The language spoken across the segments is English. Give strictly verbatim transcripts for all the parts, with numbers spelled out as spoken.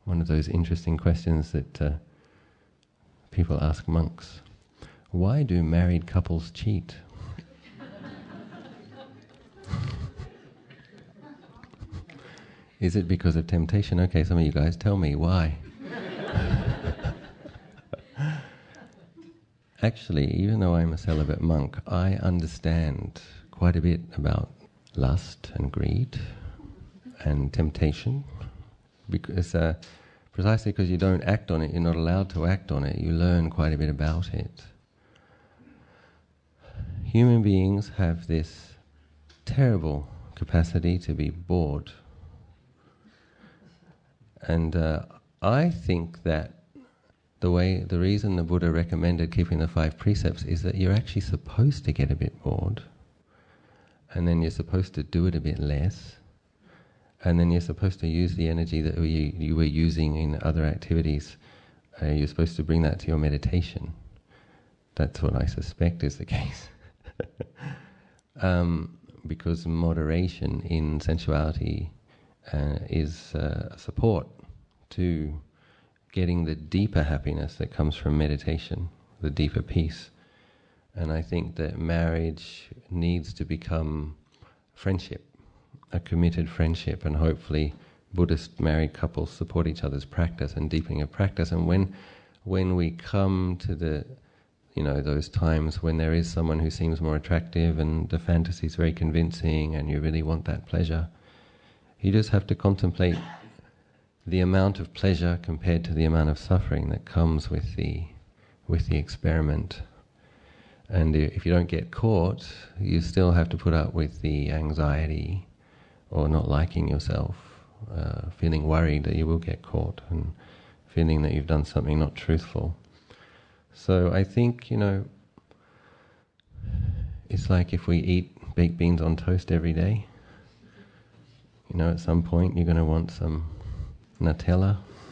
one of those interesting questions that uh, people ask monks. Why do married couples cheat? Is it because of temptation? Okay, some of you guys, tell me why. Actually, even though I'm a celibate monk, I understand quite a bit about lust and greed and temptation, because uh, precisely because you don't act on it, you're not allowed to act on it, you learn quite a bit about it. Human beings have this terrible capacity to be bored. And uh, I think that the way, the reason the Buddha recommended keeping the five precepts is that you're actually supposed to get a bit bored, and then you're supposed to do it a bit less, and then you're supposed to use the energy that you, you were using in other activities. Uh, you're supposed to bring that to your meditation. That's what I suspect is the case. um, because moderation in sensuality uh, is uh, support to getting the deeper happiness that comes from meditation, the deeper peace. And I think that marriage needs to become friendship, a committed friendship, and hopefully Buddhist married couples support each other's practice and deepening of practice. And when when we come to the, you know, those times when there is someone who seems more attractive and the fantasy is very convincing and you really want that pleasure, you just have to contemplate the amount of pleasure compared to the amount of suffering that comes with the with the experiment. And if you don't get caught, you still have to put up with the anxiety or not liking yourself, uh, feeling worried that you will get caught and feeling that you've done something not truthful. So I think, you know, it's like if we eat baked beans on toast every day, you know, at some point you're going to want some Nutella,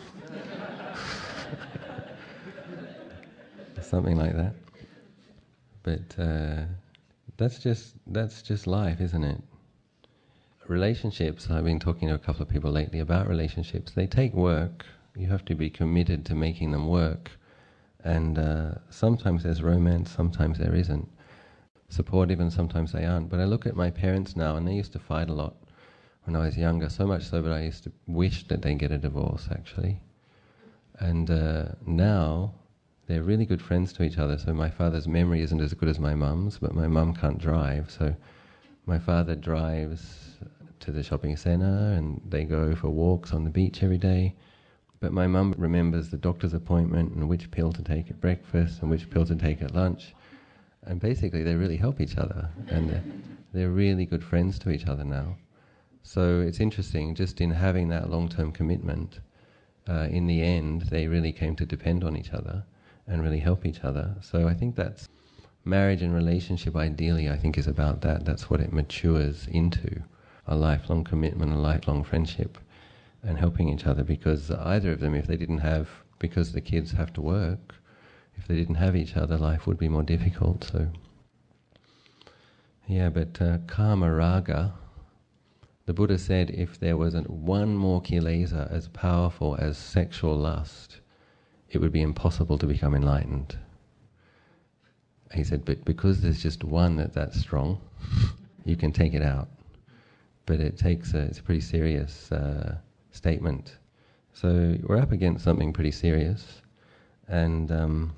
something like that. But uh, that's just that's just life, isn't it? Relationships, I've been talking to a couple of people lately about relationships. They take work. You have to be committed to making them work. And uh, sometimes there's romance, sometimes there isn't. Supportive, and sometimes they aren't. But I look at my parents now, and they used to fight a lot when I was younger, so much so that I used to wish that they'd get a divorce, actually. And uh, now they're really good friends to each other. So my father's memory isn't as good as my mum's, but my mum can't drive. So my father drives to the shopping centre and they go for walks on the beach every day. But my mum remembers the doctor's appointment and which pill to take at breakfast and which pill to take at lunch. And basically they really help each other. And they're, they're really good friends to each other now. So it's interesting, just in having that long-term commitment, uh, in the end, they really came to depend on each other and really help each other. So I think that's marriage and relationship, ideally, I think is about that. That's what it matures into, a lifelong commitment, a lifelong friendship, and helping each other, because either of them, if they didn't have, because the kids have to work, if they didn't have each other, life would be more difficult. So, yeah, but uh, karma raga, the Buddha said if there wasn't one more kilesa as powerful as sexual lust, it would be impossible to become enlightened. He said, but because there's just one that that's strong, you can take it out. But it takes a, it's a pretty serious uh, statement. So we're up against something pretty serious, and um,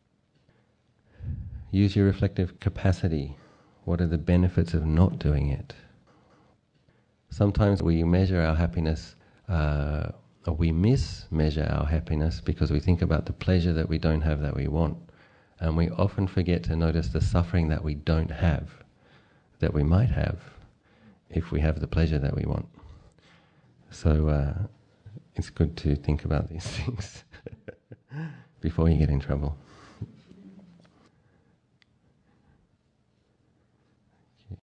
use your reflective capacity. What are the benefits of not doing it? Sometimes we measure our happiness, uh, or we mismeasure our happiness because we think about the pleasure that we don't have that we want. And we often forget to notice the suffering that we don't have, that we might have, if we have the pleasure that we want. So uh, it's good to think about these things before you get in trouble.